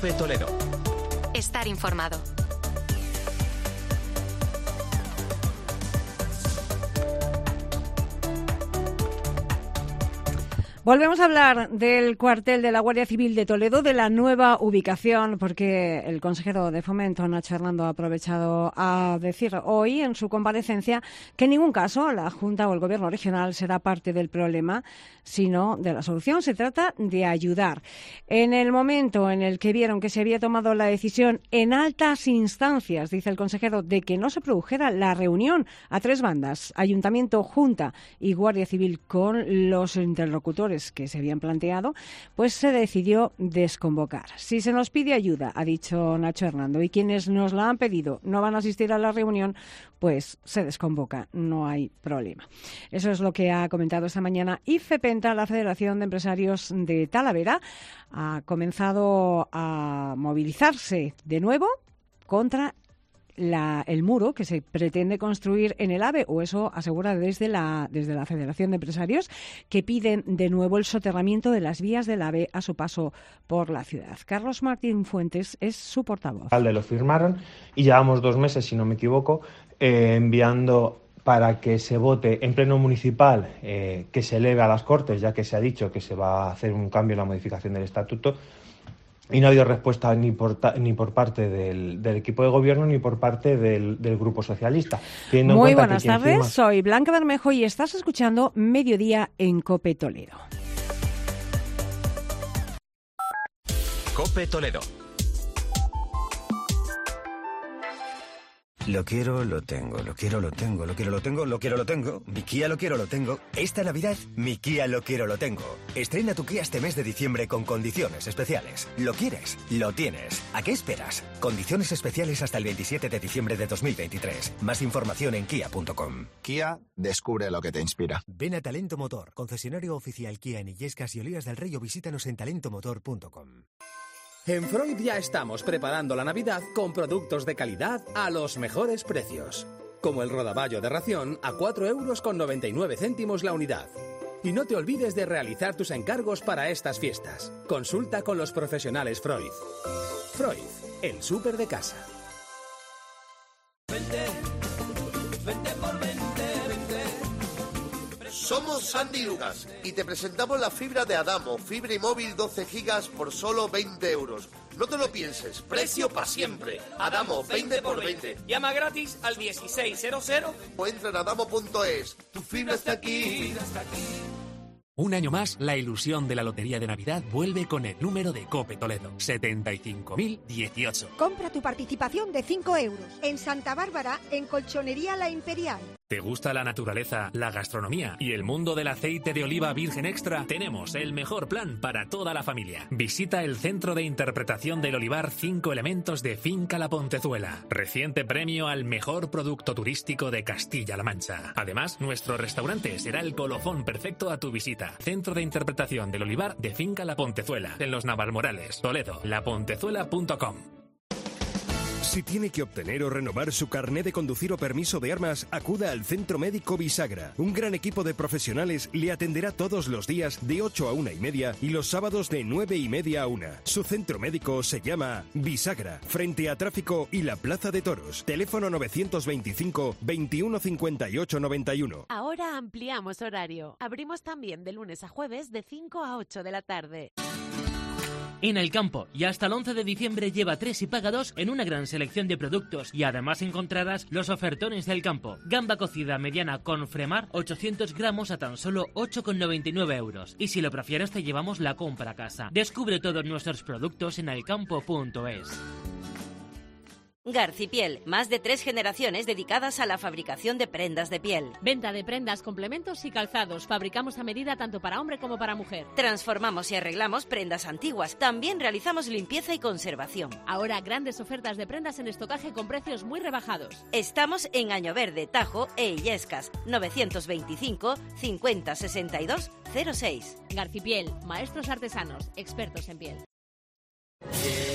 COPE Toledo. Estar informado. Volvemos a hablar del cuartel de la Guardia Civil de Toledo, de la nueva ubicación, porque el consejero de Fomento, Nacho Hernando, ha aprovechado a decir hoy en su comparecencia que en ningún caso la Junta o el Gobierno regional será parte del problema, sino de la solución. Se trata de ayudar. En el momento en el que vieron que se había tomado la decisión en altas instancias, dice el consejero, de que no se produjera la reunión a tres bandas, Ayuntamiento, Junta y Guardia Civil, con los interlocutores que se habían planteado, pues se decidió desconvocar. Si se nos pide ayuda, ha dicho Nacho Hernando, y quienes nos la han pedido no van a asistir a la reunión, pues se desconvoca, no hay problema. Eso es lo que ha comentado esta mañana IFEPENTA, la Federación de Empresarios de Talavera. Ha comenzado a movilizarse de nuevo contra el muro que se pretende construir en el AVE, o eso asegura desde la Federación de Empresarios, que piden de nuevo el soterramiento de las vías del AVE a su paso por la ciudad. Carlos Martín Fuentes es su portavoz. Lo firmaron y llevamos 2 meses, si no me equivoco, enviando para que se vote en pleno municipal, que se eleve a las Cortes, ya que se ha dicho que se va a hacer un cambio en la modificación del estatuto. Y no ha habido respuesta ni por parte del equipo de gobierno ni por parte del Grupo Socialista. Muy buenas tardes, soy Blanca Bermejo y estás escuchando Mediodía en COPE Toledo. COPE Toledo. Lo quiero, lo tengo, lo quiero, lo tengo, lo quiero, lo tengo, lo quiero, lo tengo. Mi Kia lo quiero, lo tengo. Esta Navidad, mi Kia lo quiero, lo tengo. Estrena tu Kia este mes de diciembre con condiciones especiales. ¿Lo quieres? Lo tienes. ¿A qué esperas? Condiciones especiales hasta el 27 de diciembre de 2023. Más información en kia.com. Kia, descubre lo que te inspira. Ven a Talento Motor, concesionario oficial Kia en Illescas y Olías del Rey, o visítanos en talentomotor.com. En Freud ya estamos preparando la Navidad con productos de calidad a los mejores precios. Como el rodaballo de ración a 4,99 € la unidad. Y no te olvides de realizar tus encargos para estas fiestas. Consulta con los profesionales Freud. Freud, el súper de casa. Vente por 20. Somos Sandy Lucas y te presentamos la fibra de Adamo, fibra y móvil 12 gigas por solo 20 €. No te lo pienses, precio para siempre. Adamo, 20 por 20. Llama gratis al 1600 o entra en adamo.es. Tu fibra está aquí. Un año más, la ilusión de la Lotería de Navidad vuelve con el número de COPE Toledo, 75.018. Compra tu participación de 5 €. En Santa Bárbara, en Colchonería La Imperial. ¿Te gusta la naturaleza, la gastronomía y el mundo del aceite de oliva virgen extra? Tenemos el mejor plan para toda la familia. Visita el Centro de Interpretación del Olivar 5 Elementos de Finca La Pontezuela. Reciente premio al mejor producto turístico de Castilla-La Mancha. Además, nuestro restaurante será el colofón perfecto a tu visita. Centro de Interpretación del Olivar de Finca La Pontezuela, en Los Navalmorales, Toledo, lapontezuela.com. Si tiene que obtener o renovar su carné de conducir o permiso de armas, acuda al Centro Médico Bisagra. Un gran equipo de profesionales le atenderá todos los días de 8 a 1:30 y los sábados de 9:30 a 1. Su centro médico se llama Bisagra, frente a Tráfico y la Plaza de Toros. Teléfono 925 21 58 91. Ahora ampliamos horario. Abrimos también de lunes a jueves de 5 a 8 de la tarde. En El Campo, y hasta el 11 de diciembre lleva 3 y paga 2 en una gran selección de productos, y además encontrarás los ofertones del campo. Gamba cocida mediana con fremar, 800 gramos a tan solo 8,99 €. Y si lo prefieres te llevamos la compra a casa. Descubre todos nuestros productos en elcampo.es. Garcipiel, más de 3 generaciones dedicadas a la fabricación de prendas de piel. Venta de prendas, complementos y calzados. Fabricamos a medida tanto para hombre como para mujer. Transformamos y arreglamos prendas antiguas. También realizamos limpieza y conservación. Ahora grandes ofertas de prendas en estocaje con precios muy rebajados. Estamos en Año Verde, Tajo e Illescas. 925 50 62 06. Garcipiel, maestros artesanos, expertos en piel. Llega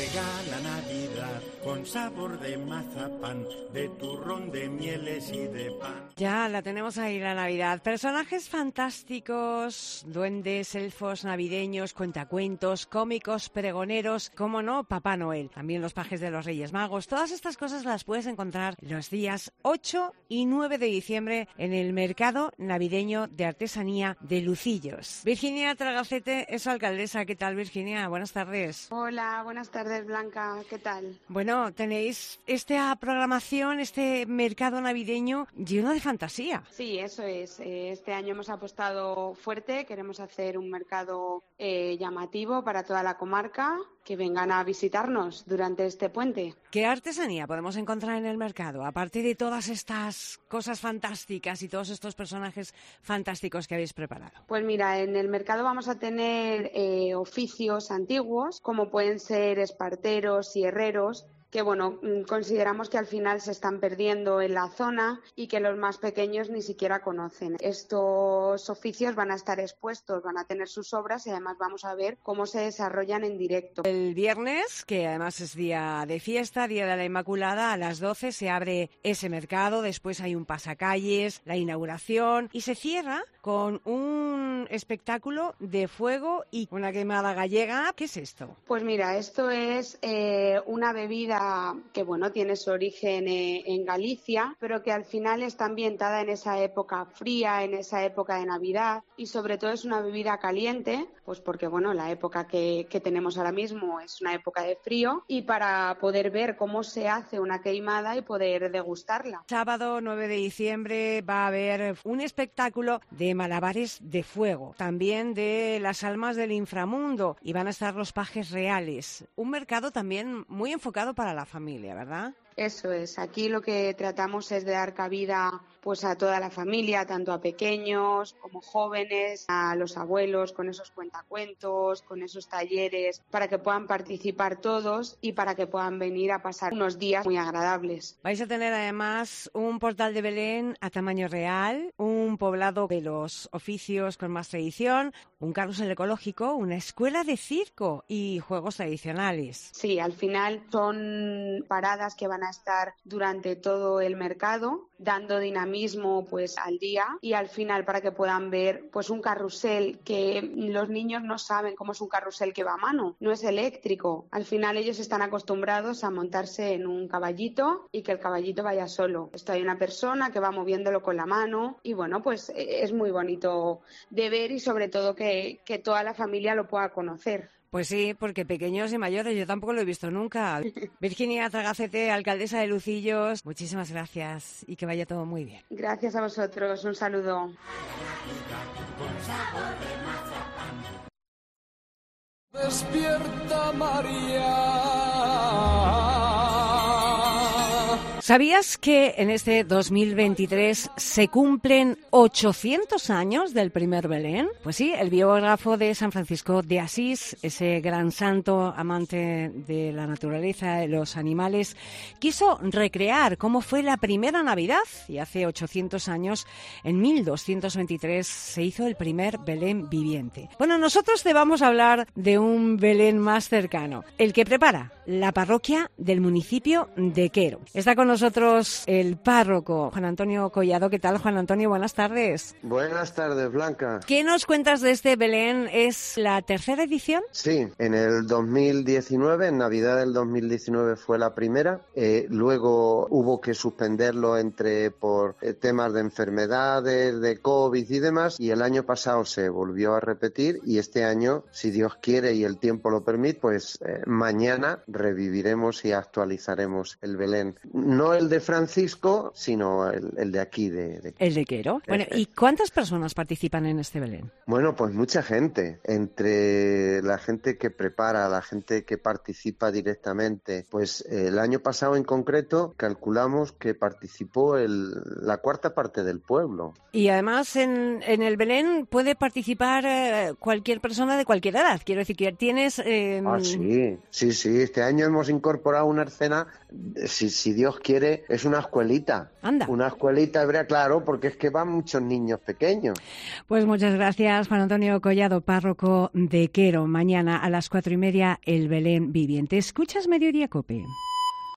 la Navidad, con sabor de mazapán, de turrón, de mieles y de pan. Ya la tenemos ahí, la Navidad. Personajes fantásticos, duendes, elfos navideños, cuentacuentos, cómicos, pregoneros, cómo no, Papá Noel. También los pajes de los Reyes Magos. Todas estas cosas las puedes encontrar los días 8 y 9 de diciembre en el mercado navideño de artesanía de Lucillos. Virginia Tragacete es su alcaldesa. ¿Qué tal, Virginia? Buenas tardes. Hola, buenas tardes, Blanca. ¿Qué tal? Bueno, tenéis esta programación, este mercado navideño lleno de fantasía. Sí, eso es. Este año hemos apostado fuerte. Queremos hacer un mercado llamativo para toda la comarca. Que vengan a visitarnos durante este puente. ¿Qué artesanía podemos encontrar en el mercado? Aparte de todas estas cosas fantásticas y todos estos personajes fantásticos que habéis preparado. Pues mira, en el mercado vamos a tener oficios antiguos, como pueden ser esparteros y herreros, que bueno, consideramos que al final se están perdiendo en la zona y que los más pequeños ni siquiera conocen. Estos oficios van a estar expuestos, van a tener sus obras y además vamos a ver cómo se desarrollan en directo. El viernes, que además es día de fiesta, Día de la Inmaculada, a las 12 se abre ese mercado, después hay un pasacalles, la inauguración y se cierra con un espectáculo de fuego y una quemada gallega. ¿Qué es esto? Pues mira, esto es una bebida que bueno, tiene su origen en Galicia, pero que al final está ambientada en esa época fría, en esa época de Navidad y sobre todo es una bebida caliente, pues porque bueno, la época que tenemos ahora mismo es una época de frío y para poder ver cómo se hace una queimada y poder degustarla. Sábado 9 de diciembre va a haber un espectáculo de malabares de fuego, también de las almas del inframundo y van a estar los pajes reales. Un mercado también muy enfocado para la familia, ¿verdad? Eso es. Aquí lo que tratamos es de dar cabida pues a toda la familia, tanto a pequeños como jóvenes, a los abuelos, con esos cuentacuentos, con esos talleres, para que puedan participar todos y para que puedan venir a pasar unos días muy agradables. Vais a tener además un portal de Belén a tamaño real, un poblado de los oficios con más tradición, un carrusel ecológico, una escuela de circo y juegos tradicionales. Sí, al final son paradas que van a estar durante todo el mercado, dando dinamismo pues al día y al final para que puedan ver pues un carrusel que los niños no saben cómo es un carrusel que va a mano, no es eléctrico. Al final ellos están acostumbrados a montarse en un caballito y que el caballito vaya solo. Esto hay una persona que va moviéndolo con la mano y bueno, pues es muy bonito de ver y sobre todo que toda la familia lo pueda conocer. Pues sí, porque pequeños y mayores yo tampoco lo he visto nunca. Virginia Tragacete, alcaldesa de Lucillos, muchísimas gracias y que vaya todo muy bien. Gracias a vosotros, un saludo. Despierta, María. ¿Sabías que en este 2023 se cumplen 800 años del primer Belén? Pues sí, el biógrafo de San Francisco de Asís, ese gran santo amante de la naturaleza, de los animales, quiso recrear cómo fue la primera Navidad y hace 800 años, en 1223, se hizo el primer Belén viviente. Bueno, nosotros te vamos a hablar de un Belén más cercano, el que prepara la parroquia del municipio de Quero. Está con nosotros el párroco, Juan Antonio Collado. ¿Qué tal, Juan Antonio? Buenas tardes. Buenas tardes, Blanca. ¿Qué nos cuentas de este Belén? ¿Es la tercera edición? Sí, en el 2019, en Navidad del 2019 fue la primera. Luego hubo que suspenderlo por temas de enfermedades, de COVID y demás. Y el año pasado se volvió a repetir y este año, si Dios quiere y el tiempo lo permite, pues mañana reviviremos y actualizaremos el Belén. No el de Francisco, sino el de aquí. El de Quero. Bueno, ¿y cuántas personas participan en este Belén? Bueno, pues mucha gente. Entre la gente que prepara, la gente que participa directamente. Pues el año pasado en concreto calculamos que participó la cuarta parte del pueblo. Y además en el Belén puede participar cualquier persona de cualquier edad. Quiero decir que tienes... Sí. Este año hemos incorporado una escena, si Dios quiere, quiere es una escuelita. Anda. Una escuelita hebrea, claro, porque es que van muchos niños pequeños. Pues muchas gracias, Juan Antonio Collado, párroco de Quero. Mañana a las 4:30, el Belén viviente. ¿Escuchas Mediodía COPE?